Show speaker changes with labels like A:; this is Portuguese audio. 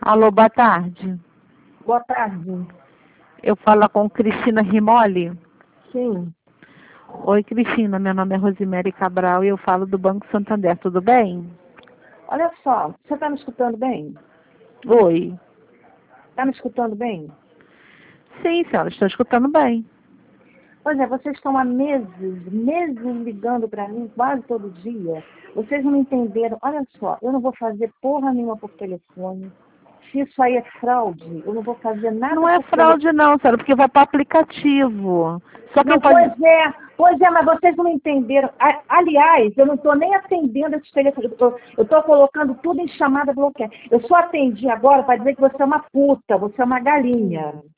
A: Alô, boa tarde.
B: Boa tarde.
A: Eu falo com Cristina Rimoli.
B: Sim.
A: Oi, Cristina. Meu nome é Rosemary Cabral e eu falo do Banco Santander. Tudo bem?
B: Olha só, você está me escutando bem?
A: Oi.
B: Está me escutando bem?
A: Sim, senhora. Estou escutando bem.
B: Pois é, vocês estão há meses ligando para mim quase todo dia. Vocês não entenderam. Olha só, eu não vou fazer porra nenhuma por telefone. Se isso aí é fraude, eu não vou fazer nada
A: Não é
B: por telefone.
A: fraude não, senhora, porque vai para o aplicativo. Só quem
B: Não,
A: pode...
B: pois é, mas vocês não entenderam. Aliás, eu não estou nem atendendo esses telefones. Eu estou colocando tudo em chamada bloqueada. Eu só atendi agora para dizer que você é uma puta, você é uma galinha.